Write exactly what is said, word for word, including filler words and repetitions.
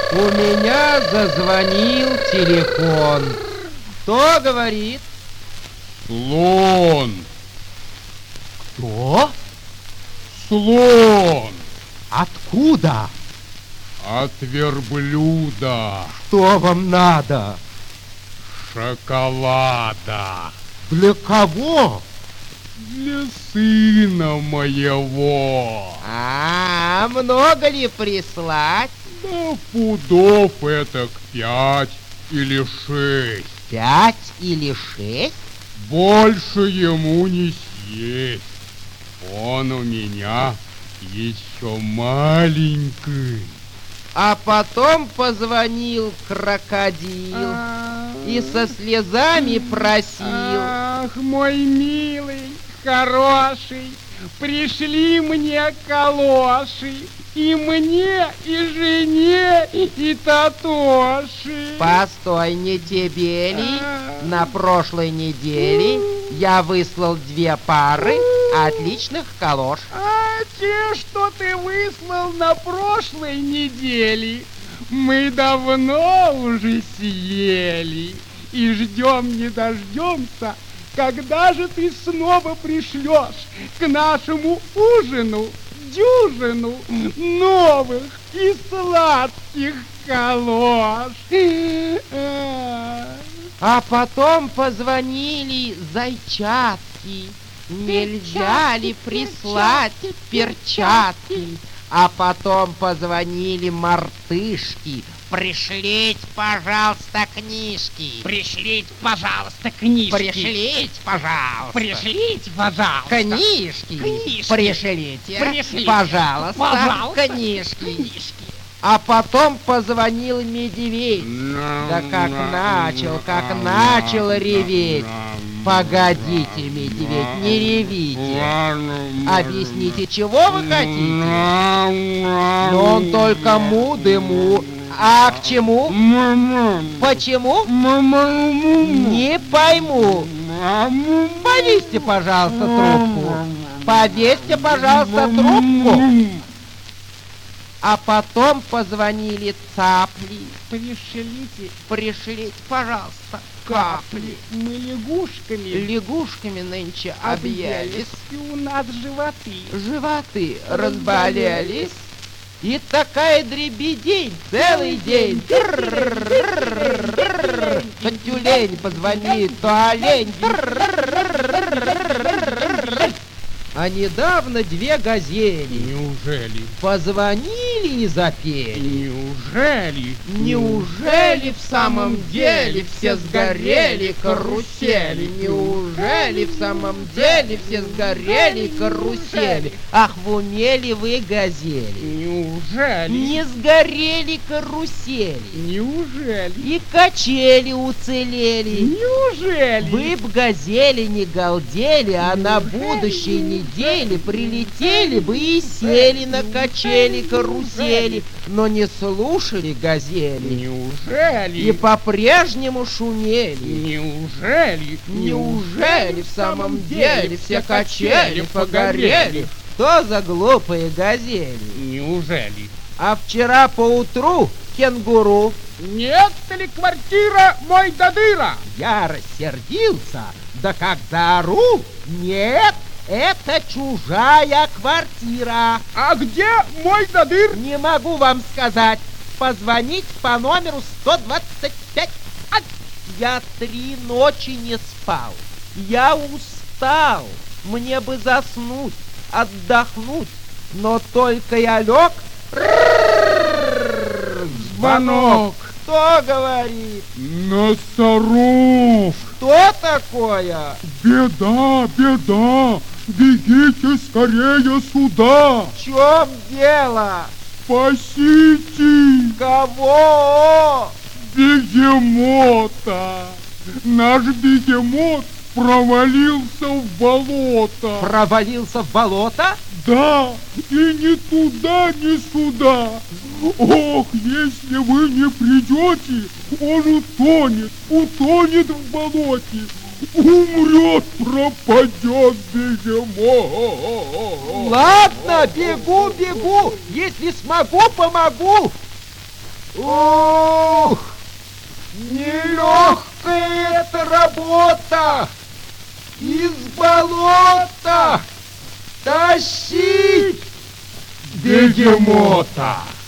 У меня зазвонил телефон. Кто говорит? Слон. Кто? Слон. Откуда? От верблюда. Что вам надо? Шоколада. Для кого? Для сына моего. А, много ли прислать? Да пудов этак пять или шесть. Пять или шесть? Больше ему не съесть. Он у меня еще маленький. А потом позвонил крокодил и со слезами просил. Ах, мой милый, хороший, пришли мне калоши, и мне, и жене, и Татоши. Постой, не тебе ли? На прошлой неделе я выслал две пары отличных калош. А те, что ты выслал на прошлой неделе, мы давно уже съели и ждем не дождемся, когда же ты снова пришлешь к нашему ужину дюжину новых и сладких калош. А потом позвонили зайчатки. Нельзя ли прислать перчатки? А потом позвонили мартышки. Пришлите, пожалуйста, книжки. Пришлите, пожалуйста, книжки. Пришлите, пожалуйста. Пришлите, пожалуйста. Книжки. Книжки. Пришлите, Пришлите. пожалуйста, Пожалуйста. книжки. Книжки. А потом позвонил медведь. Да как начал, как начал реветь. Погодите, медведь, не ревите. Объясните, чего вы хотите? Но он только му-ды-му. А к чему? Почему? Не пойму. Повесьте, пожалуйста, трубку. Повесьте, пожалуйста, трубку. А потом позвонили цапли. Пришлите, Пришлите, пожалуйста, капли. мы лягушками Лягушками нынче объелись. и у нас животы. Животы разболелись. И такая дребедень целый день. То тюлень позвонит, то олень. А недавно две газели Неужели? позвонили и запели. Неужели? Неужели в самом деле все сгорели карусели? Неужели в самом деле все сгорели карусели? Ах, в уме ли вы газели? Неужели? Не сгорели карусели, Неужели? и качели уцелели. Неужели? Вы б газели не галдели, а на будущей неделе прилетели бы и сели на качели карусели, но не слушали газели Неужели? и по-прежнему шумели. Неужели? Неужели в самом деле все качели погорели? Что за глупые газели? Неужели? А вчера поутру кенгуру Нет ли квартира мой дадыра? я рассердился, да как заору, нет, это чужая квартира. А где мой дадыр? Не могу вам сказать. Позвонить по номеру сто двадцать пять. Ай! Я три ночи не спал. Я устал. Мне бы заснуть, отдохнуть. Но только я лег. Звонок. Кто говорит? Носорог. Что такое? Беда, беда. Бегите скорее сюда. В чем дело? Спасите Кого? бегемота. Наш бегемот провалился в болото. Провалился в болото? Да, и ни туда, ни сюда. Ох, если вы не придете, он утонет, утонет в болоте. Умрет, пропадет бегемот. Ладно, бегу, бегу. Если смогу, помогу. Ох, нелегкая эта работа! Из болота тащить бегемота!